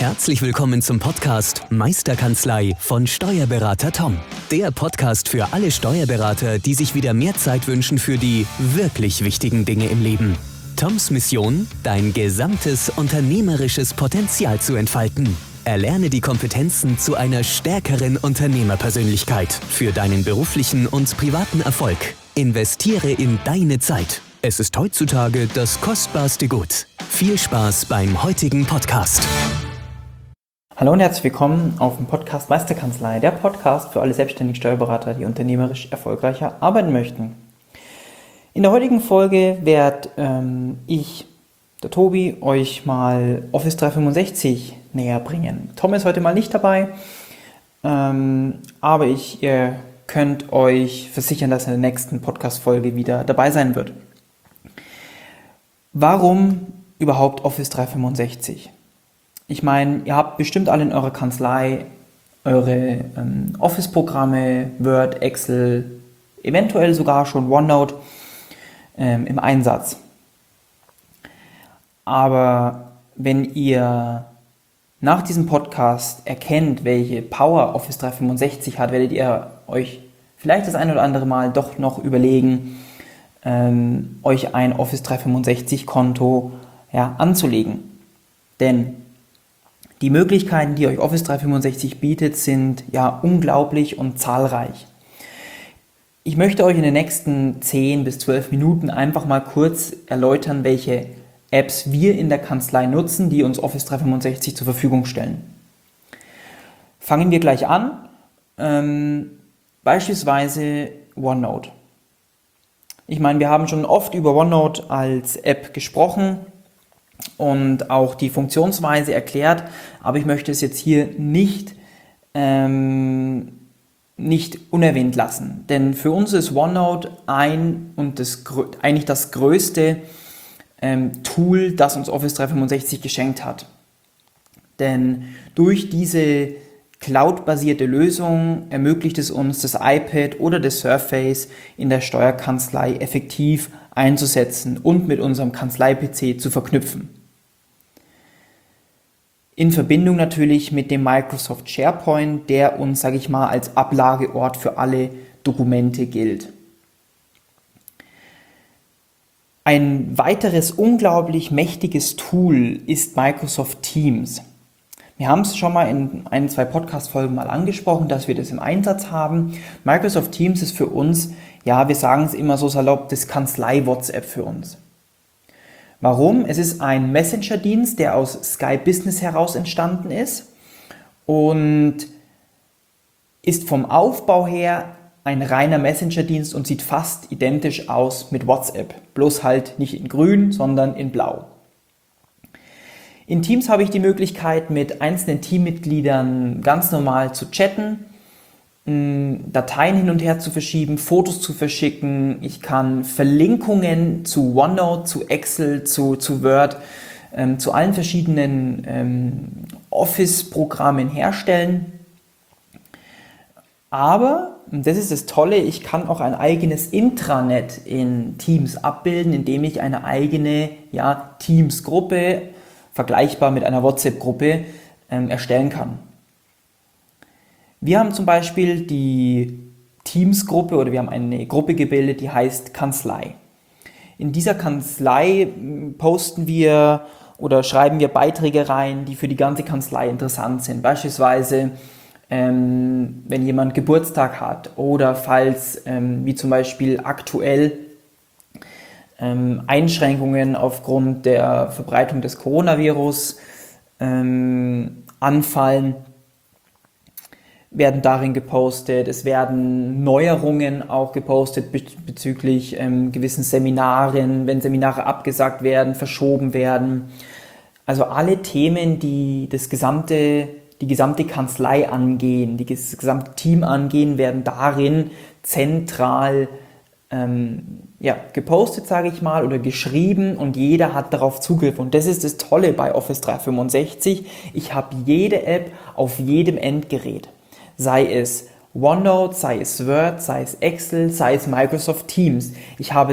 Herzlich willkommen zum Podcast Meisterkanzlei von Steuerberater Tom. Der Podcast für alle Steuerberater, die sich wieder mehr Zeit wünschen für die wirklich wichtigen Dinge im Leben. Toms Mission, dein gesamtes unternehmerisches Potenzial zu entfalten. Erlerne die Kompetenzen zu einer stärkeren Unternehmerpersönlichkeit für deinen beruflichen und privaten Erfolg. Investiere in deine Zeit. Es ist heutzutage das kostbarste Gut. Viel Spaß beim heutigen Podcast. Hallo und herzlich willkommen auf dem Podcast Meisterkanzlei, der Podcast für alle selbstständigen Steuerberater, die unternehmerisch erfolgreicher arbeiten möchten. In der heutigen Folge werde ich, der Tobi, euch mal Office 365 näher bringen. Tom ist heute mal nicht dabei, aber ihr könnt euch versichern, dass er in der nächsten Podcast-Folge wieder dabei sein wird. Warum überhaupt Office 365? Ich meine, ihr habt bestimmt alle in eurer Kanzlei eure Office-Programme, Word, Excel, eventuell sogar schon OneNote im Einsatz. Aber wenn ihr nach diesem Podcast erkennt, welche Power Office 365 hat, werdet ihr euch vielleicht das ein oder andere Mal doch noch überlegen, euch ein Office 365 Konto anzulegen. Denn die Möglichkeiten, die euch Office 365 bietet, sind unglaublich und zahlreich. Ich möchte euch in den nächsten 10 bis 12 Minuten einfach mal kurz erläutern, welche Apps wir in der Kanzlei nutzen, die uns Office 365 zur Verfügung stellen. Fangen wir gleich an. Beispielsweise OneNote. Ich meine, wir haben schon oft über OneNote als App gesprochen und auch die Funktionsweise erklärt, aber ich möchte es jetzt hier nicht unerwähnt lassen, denn für uns ist OneNote eigentlich das größte Tool, das uns Office 365 geschenkt hat. Denn durch diese Cloud-basierte Lösung ermöglicht es uns, das iPad oder das Surface in der Steuerkanzlei effektiv einzusetzen und mit unserem Kanzlei-PC zu verknüpfen. In Verbindung natürlich mit dem Microsoft SharePoint, der uns, als Ablageort für alle Dokumente gilt. Ein weiteres unglaublich mächtiges Tool ist Microsoft Teams. Wir haben es schon mal in 1-2 Podcast-Folgen mal angesprochen, dass wir das im Einsatz haben. Microsoft Teams ist für uns, wir sagen es immer so salopp, das Kanzlei-WhatsApp für uns. Warum? Es ist ein Messenger-Dienst, der aus Sky Business heraus entstanden ist und ist vom Aufbau her ein reiner Messenger-Dienst und sieht fast identisch aus mit WhatsApp, bloß halt nicht in grün, sondern in blau. In Teams habe ich die Möglichkeit, mit einzelnen Teammitgliedern ganz normal zu chatten, Dateien hin und her zu verschieben, Fotos zu verschicken. Ich kann Verlinkungen zu OneNote, zu Excel, zu Word, zu allen verschiedenen Office-Programmen herstellen. Aber, und das ist das Tolle, ich kann auch ein eigenes Intranet in Teams abbilden, indem ich eine eigene Teams-Gruppe, vergleichbar mit einer WhatsApp-Gruppe, erstellen kann. Wir haben zum Beispiel die Teams-Gruppe oder wir haben eine Gruppe gebildet, die heißt Kanzlei. In dieser Kanzlei posten wir oder schreiben wir Beiträge rein, die für die ganze Kanzlei interessant sind. Beispielsweise, wenn jemand Geburtstag hat oder falls, wie zum Beispiel aktuell, Einschränkungen aufgrund der Verbreitung des Coronavirus anfallen, werden darin gepostet. Es werden Neuerungen auch gepostet bezüglich gewissen Seminaren, wenn Seminare abgesagt werden, verschoben werden. Also alle Themen, die die gesamte Kanzlei angehen, das gesamte Team angehen, werden darin zentral gepostet, oder geschrieben und jeder hat darauf Zugriff. Und das ist das Tolle bei Office 365. Ich habe jede App auf jedem Endgerät. Sei es OneNote, sei es Word, sei es Excel, sei es Microsoft Teams. Ich habe es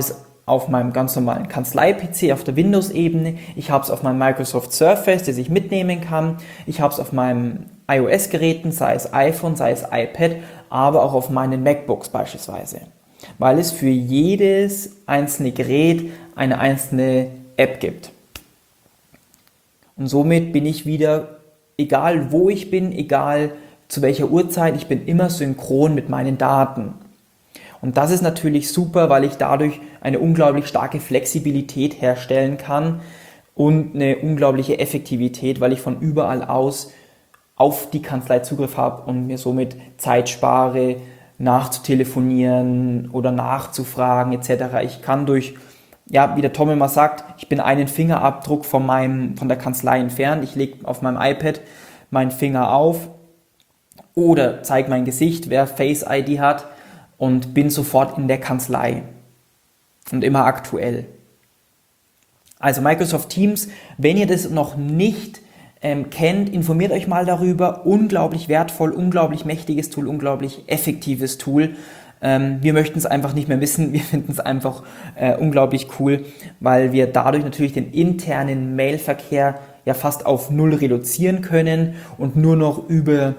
auf meinem ganz normalen Kanzlei-PC auf der Windows-Ebene, ich habe es auf meinem Microsoft Surface, das ich mitnehmen kann, ich habe es auf meinen iOS-Geräten, sei es iPhone, sei es iPad, aber auch auf meinen MacBooks beispielsweise, weil es für jedes einzelne Gerät eine einzelne App gibt. Und somit bin ich wieder, egal wo ich bin, egal zu welcher Uhrzeit, ich bin immer synchron mit meinen Daten. Und das ist natürlich super, weil ich dadurch eine unglaublich starke Flexibilität herstellen kann und eine unglaubliche Effektivität, weil ich von überall aus auf die Kanzlei Zugriff habe und mir somit Zeit spare, nachzutelefonieren oder nachzufragen etc. Ich kann durch, ja, wie der Tom immer sagt, ich bin einen Fingerabdruck von der Kanzlei entfernt. Ich lege auf meinem iPad meinen Finger auf oder zeige mein Gesicht, wer Face ID hat, und bin sofort in der Kanzlei und immer aktuell. Also Microsoft Teams, wenn ihr das noch nicht kennt, informiert euch mal darüber. Unglaublich wertvoll, unglaublich mächtiges Tool, unglaublich effektives Tool. Wir möchten es einfach nicht mehr missen, wir finden es einfach unglaublich cool, weil wir dadurch natürlich den internen Mailverkehr ja fast auf null reduzieren können und nur noch über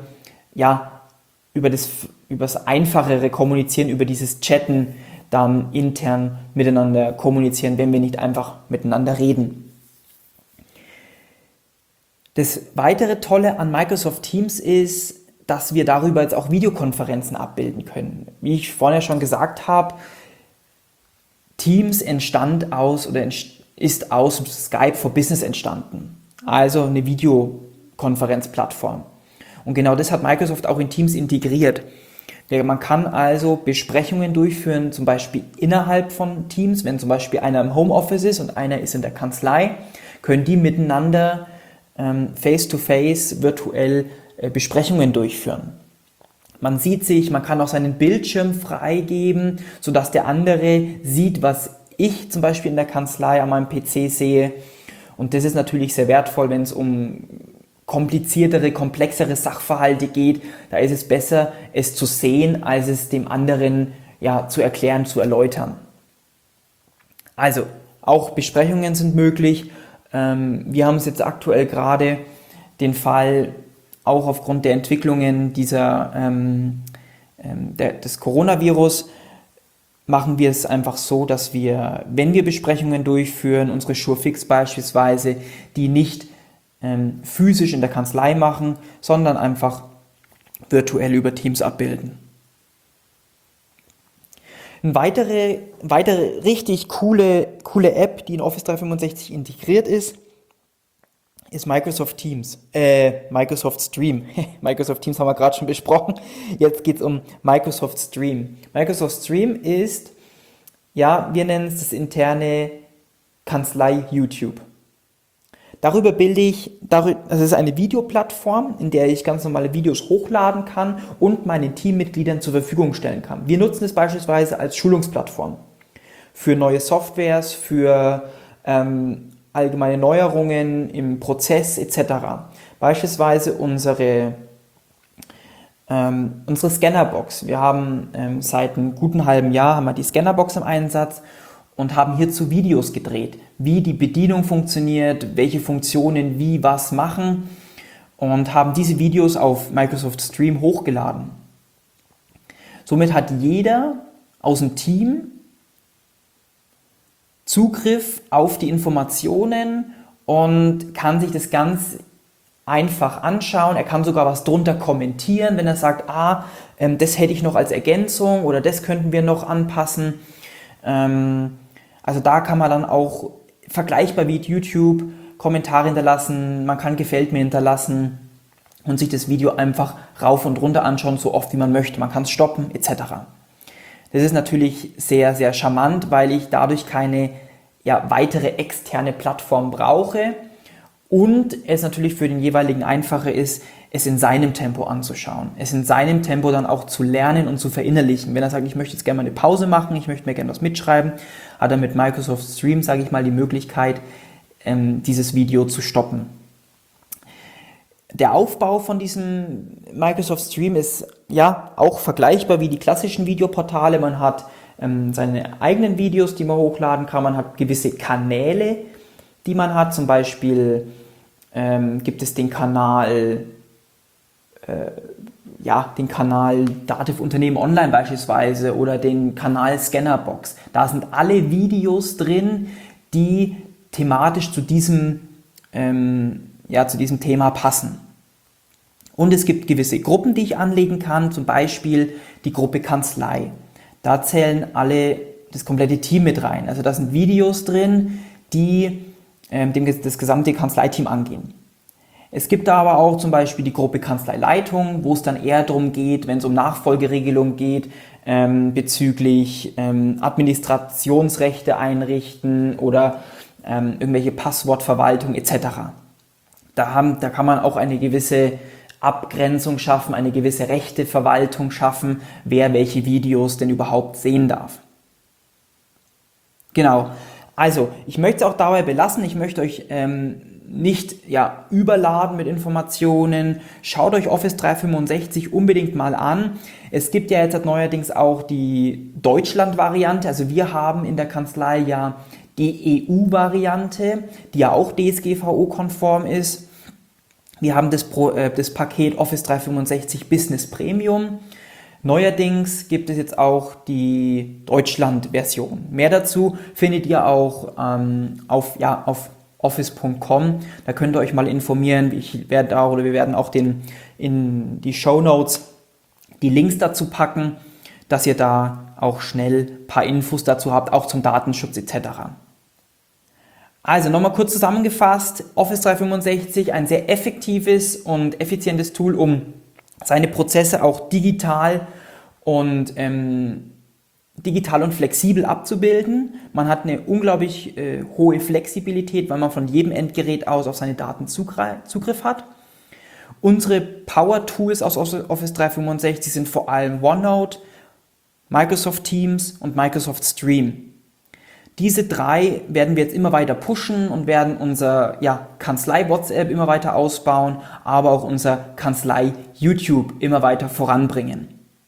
das einfachere Kommunizieren, über dieses Chatten dann intern miteinander kommunizieren, wenn wir nicht einfach miteinander reden. Das weitere Tolle an Microsoft Teams ist, dass wir darüber jetzt auch Videokonferenzen abbilden können. Wie ich vorhin schon gesagt habe, Teams ist aus Skype for Business entstanden, also eine Videokonferenzplattform. Und genau das hat Microsoft auch in Teams integriert. Man kann also Besprechungen durchführen, zum Beispiel innerhalb von Teams, wenn zum Beispiel einer im Homeoffice ist und einer ist in der Kanzlei, können die miteinander face-to-face virtuell Besprechungen durchführen. Man sieht sich, man kann auch seinen Bildschirm freigeben, sodass der andere sieht, was ich zum Beispiel in der Kanzlei an meinem PC sehe. Und das ist natürlich sehr wertvoll, wenn es um kompliziertere, komplexere Sachverhalte geht. Da ist es besser, es zu sehen, als es dem anderen zu erklären, zu erläutern. Also, auch Besprechungen sind möglich. Wir haben es jetzt aktuell gerade den Fall, auch aufgrund der Entwicklungen des Coronavirus, machen wir es einfach so, dass wir, wenn wir Besprechungen durchführen, unsere SureFix beispielsweise, die nicht physisch in der Kanzlei machen, sondern einfach virtuell über Teams abbilden. Eine weitere richtig coole App, die in Office 365 integriert ist Microsoft Teams. Microsoft Stream. Microsoft Teams haben wir gerade schon besprochen. Jetzt geht es um Microsoft Stream. Microsoft Stream ist, wir nennen es das interne Kanzlei YouTube. Das ist eine Videoplattform, in der ich ganz normale Videos hochladen kann und meinen Teammitgliedern zur Verfügung stellen kann. Wir nutzen es beispielsweise als Schulungsplattform für neue Softwares, für allgemeine Neuerungen im Prozess etc. Beispielsweise unsere Scannerbox. Wir haben seit einem guten halben Jahr die Scannerbox im Einsatz und haben hierzu Videos gedreht, wie die Bedienung funktioniert, welche Funktionen wie was machen, und haben diese Videos auf Microsoft Stream hochgeladen. Somit hat jeder aus dem Team Zugriff auf die Informationen und kann sich das ganz einfach anschauen. Er kann sogar was drunter kommentieren, wenn er sagt, das hätte ich noch als Ergänzung oder das könnten wir noch anpassen. Also da kann man dann auch vergleichbar wie YouTube Kommentare hinterlassen, man kann Gefällt mir hinterlassen und sich das Video einfach rauf und runter anschauen, so oft wie man möchte. Man kann es stoppen etc. Das ist natürlich sehr, sehr charmant, weil ich dadurch keine weitere externe Plattform brauche und es natürlich für den jeweiligen einfacher ist, es in seinem Tempo anzuschauen, es in seinem Tempo dann auch zu lernen und zu verinnerlichen. Wenn er sagt, ich möchte jetzt gerne mal eine Pause machen, ich möchte mir gerne was mitschreiben, hat er mit Microsoft Stream, die Möglichkeit, dieses Video zu stoppen. Der Aufbau von diesem Microsoft Stream ist auch vergleichbar wie die klassischen Videoportale. Man hat seine eigenen Videos, die man hochladen kann. Man hat gewisse Kanäle, die man hat. Zum Beispiel gibt es den Kanal Dativ Unternehmen Online beispielsweise oder den Kanal Scannerbox. Da sind alle Videos drin, die thematisch zu diesem Thema passen. Und es gibt gewisse Gruppen, die ich anlegen kann, zum Beispiel die Gruppe Kanzlei. Da zählen das komplette Team mit rein. Also da sind Videos drin, die das gesamte Kanzleiteam angehen. Es gibt da aber auch zum Beispiel die Gruppe Kanzleileitung, wo es dann eher darum geht, wenn es um Nachfolgeregelungen geht, bezüglich Administrationsrechte einrichten oder irgendwelche Passwortverwaltung etc. Da kann man auch eine gewisse Abgrenzung schaffen, eine gewisse Rechteverwaltung schaffen, wer welche Videos denn überhaupt sehen darf. Genau, also ich möchte es auch dabei belassen, ich möchte euch nicht überladen mit Informationen. Schaut euch Office 365 unbedingt mal an. Es gibt ja jetzt neuerdings auch die Deutschland-Variante, also wir haben in der Kanzlei ja die EU-Variante, die ja auch DSGVO-konform ist. Wir haben das Paket Office 365 Business Premium. Neuerdings gibt es jetzt auch die Deutschland-Version. Mehr dazu findet ihr auch auf office.com. Da könnt ihr euch mal informieren. Wir werden auch in die Shownotes die Links dazu packen, dass ihr da auch schnell ein paar Infos dazu habt, auch zum Datenschutz etc. Also nochmal kurz zusammengefasst, Office 365, ein sehr effektives und effizientes Tool, um seine Prozesse auch digital und flexibel abzubilden. Man hat eine unglaublich hohe Flexibilität, weil man von jedem Endgerät aus auf seine Daten Zugriff hat. Unsere Power-Tools aus Office 365 sind vor allem OneNote, Microsoft Teams und Microsoft Stream. Diese drei werden wir jetzt immer weiter pushen und werden unser Kanzlei-WhatsApp immer weiter ausbauen, aber auch unser Kanzlei-YouTube immer weiter voranbringen.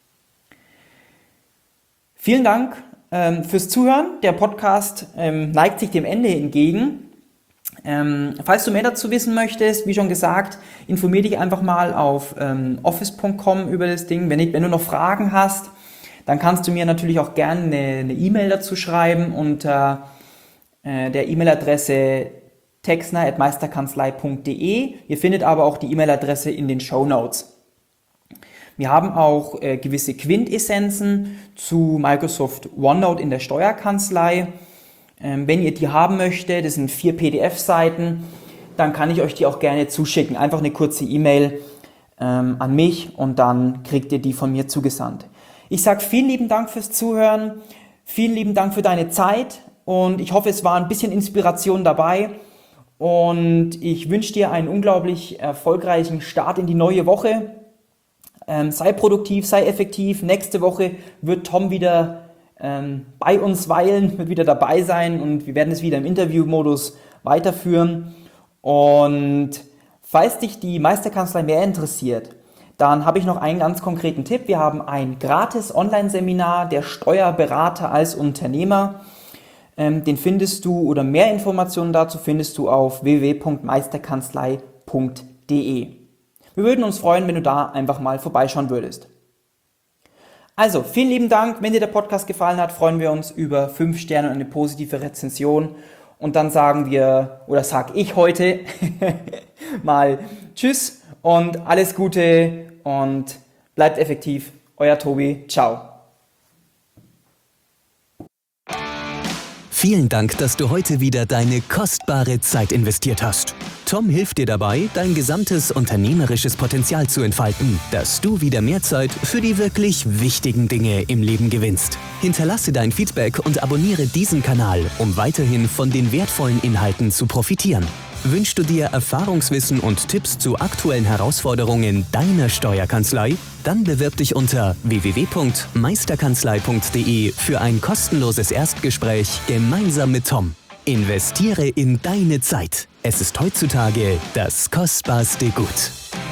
Vielen Dank fürs Zuhören. Der Podcast neigt sich dem Ende entgegen. Falls du mehr dazu wissen möchtest, wie schon gesagt, informier dich einfach mal auf office.com über das Ding. Wenn du noch Fragen hast, dann kannst du mir natürlich auch gerne eine E-Mail dazu schreiben unter der E-Mail-Adresse texner@meisterkanzlei.de. Ihr findet aber auch die E-Mail-Adresse in den Shownotes. Wir haben auch gewisse Quintessenzen zu Microsoft OneNote in der Steuerkanzlei. Wenn ihr die haben möchtet, das sind 4 PDF-Seiten, dann kann ich euch die auch gerne zuschicken. Einfach eine kurze E-Mail an mich und dann kriegt ihr die von mir zugesandt. Ich sage vielen lieben Dank fürs Zuhören, vielen lieben Dank für deine Zeit und ich hoffe, es war ein bisschen Inspiration dabei und ich wünsche dir einen unglaublich erfolgreichen Start in die neue Woche. Sei produktiv, sei effektiv. Nächste Woche wird Tom wieder bei uns weilen, wird wieder dabei sein und wir werden es wieder im Interviewmodus weiterführen. Und falls dich die Meisterkanzlei mehr interessiert, dann habe ich noch einen ganz konkreten Tipp. Wir haben ein gratis Online-Seminar, der Steuerberater als Unternehmer. Den findest du oder mehr Informationen dazu findest du auf www.meisterkanzlei.de. Wir würden uns freuen, wenn du da einfach mal vorbeischauen würdest. Also, vielen lieben Dank. Wenn dir der Podcast gefallen hat, freuen wir uns über 5 Sterne und eine positive Rezension. Und dann sag ich heute mal Tschüss und alles Gute und bleibt effektiv. Euer Tobi. Ciao. Vielen Dank, dass du heute wieder deine kostbare Zeit investiert hast. Tom hilft dir dabei, dein gesamtes unternehmerisches Potenzial zu entfalten, dass du wieder mehr Zeit für die wirklich wichtigen Dinge im Leben gewinnst. Hinterlasse dein Feedback und abonniere diesen Kanal, um weiterhin von den wertvollen Inhalten zu profitieren. Wünschst du dir Erfahrungswissen und Tipps zu aktuellen Herausforderungen deiner Steuerkanzlei? Dann bewirb dich unter www.meisterkanzlei.de für ein kostenloses Erstgespräch gemeinsam mit Tom. Investiere in deine Zeit. Es ist heutzutage das kostbarste Gut.